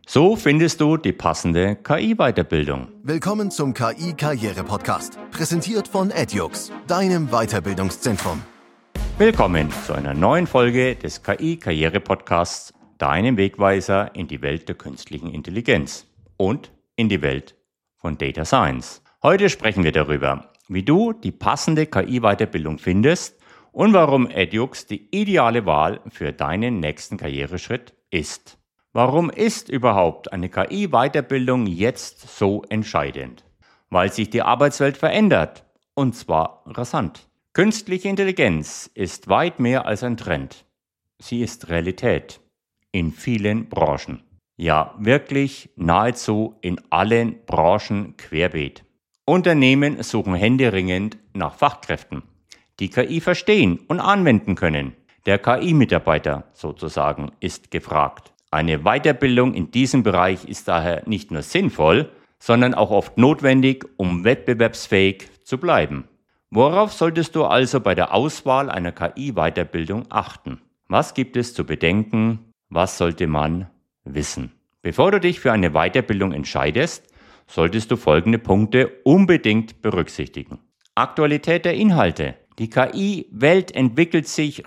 So findest du die passende KI-Weiterbildung. Willkommen zum KI-Karriere-Podcast, präsentiert von Edux, deinem Weiterbildungszentrum. Willkommen zu einer neuen Folge des KI-Karriere-Podcasts, deinem Wegweiser in die Welt der künstlichen Intelligenz und in die Welt von Data Science. Heute sprechen wir darüber, wie du die passende KI-Weiterbildung findest und warum Edux die ideale Wahl für deinen nächsten Karriereschritt ist. Warum ist überhaupt eine KI-Weiterbildung jetzt so entscheidend? Weil sich die Arbeitswelt verändert, und zwar rasant. Künstliche Intelligenz ist weit mehr als ein Trend. Sie ist Realität in vielen Branchen. Ja, wirklich nahezu in allen Branchen querbeet. Unternehmen suchen händeringend nach Fachkräften, die KI verstehen und anwenden können. Der KI-Mitarbeiter sozusagen ist gefragt. Eine Weiterbildung in diesem Bereich ist daher nicht nur sinnvoll, sondern auch oft notwendig, um wettbewerbsfähig zu bleiben. Worauf solltest du also bei der Auswahl einer KI-Weiterbildung achten? Was gibt es zu bedenken? Was sollte man wissen? Bevor du dich für eine Weiterbildung entscheidest, solltest du folgende Punkte unbedingt berücksichtigen. Aktualität der Inhalte. Die KI-Welt entwickelt sich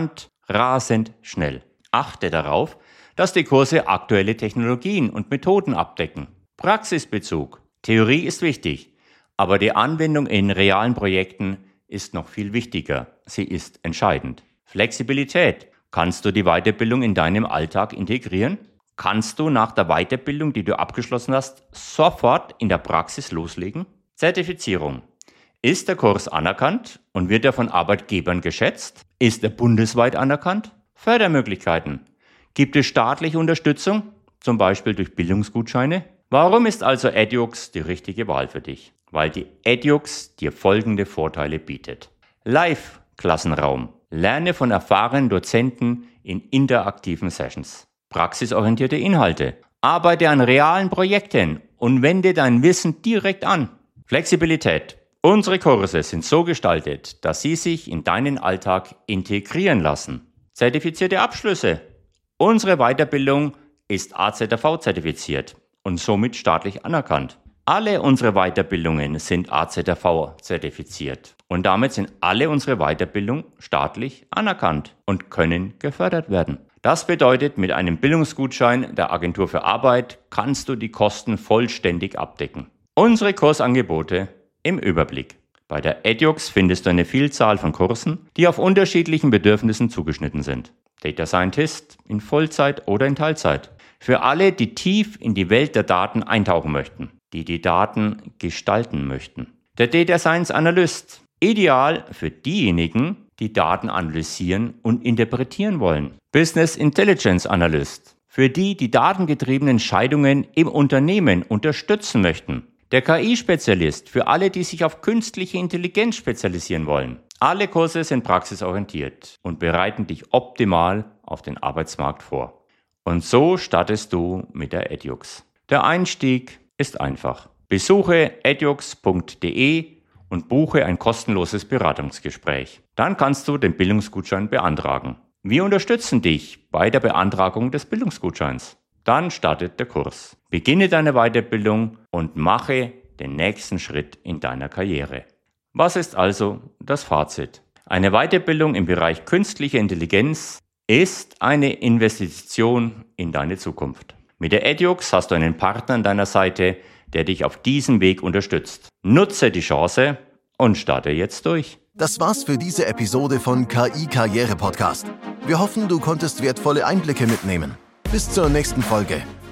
rasend schnell. Achte darauf, dass die Kurse aktuelle Technologien und Methoden abdecken. Praxisbezug. Theorie ist wichtig, aber die Anwendung in realen Projekten ist noch viel wichtiger. Sie ist entscheidend. Flexibilität. Kannst du die Weiterbildung in deinem Alltag integrieren? Kannst du nach der Weiterbildung, die du abgeschlossen hast, sofort in der Praxis loslegen? Zertifizierung. Ist der Kurs anerkannt und wird er von Arbeitgebern geschätzt? Ist er bundesweit anerkannt? Fördermöglichkeiten. Gibt es staatliche Unterstützung, zum Beispiel durch Bildungsgutscheine? Warum ist also Edux die richtige Wahl für dich? Weil die Edux dir folgende Vorteile bietet. Live-Klassenraum. Lerne von erfahrenen Dozenten in interaktiven Sessions. Praxisorientierte Inhalte. Arbeite an realen Projekten und wende dein Wissen direkt an. Flexibilität. Unsere Kurse sind so gestaltet, dass sie sich in deinen Alltag integrieren lassen. Zertifizierte Abschlüsse. Unsere Weiterbildung ist AZRV-zertifiziert und somit staatlich anerkannt. Alle unsere Weiterbildungen sind AZRV-zertifiziert und damit sind alle unsere Weiterbildungen staatlich anerkannt und können gefördert werden. Das bedeutet, mit einem Bildungsgutschein der Agentur für Arbeit kannst du die Kosten vollständig abdecken. Unsere Kursangebote im Überblick. Bei der Edux findest du eine Vielzahl von Kursen, die auf unterschiedlichen Bedürfnissen zugeschnitten sind. Data Scientist in Vollzeit oder in Teilzeit. Für alle, die tief in die Welt der Daten eintauchen möchten, die die Daten gestalten möchten. Der Data Science Analyst. Ideal für diejenigen, die Daten analysieren und interpretieren wollen. Business Intelligence Analyst. Für die datengetriebene Entscheidungen im Unternehmen unterstützen möchten. Der KI-Spezialist für alle, die sich auf künstliche Intelligenz spezialisieren wollen. Alle Kurse sind praxisorientiert und bereiten dich optimal auf den Arbeitsmarkt vor. Und so startest du mit der Edux. Der Einstieg ist einfach. Besuche edux.de und buche ein kostenloses Beratungsgespräch. Dann kannst du den Bildungsgutschein beantragen. Wir unterstützen dich bei der Beantragung des Bildungsgutscheins. Dann startet der Kurs. Beginne deine Weiterbildung und mache den nächsten Schritt in deiner Karriere. Was ist also das Fazit? Eine Weiterbildung im Bereich künstliche Intelligenz ist eine Investition in deine Zukunft. Mit der Edux hast du einen Partner an deiner Seite, der dich auf diesem Weg unterstützt. Nutze die Chance und starte jetzt durch. Das war's für diese Episode von KI Karriere Podcast. Wir hoffen, du konntest wertvolle Einblicke mitnehmen. Bis zur nächsten Folge.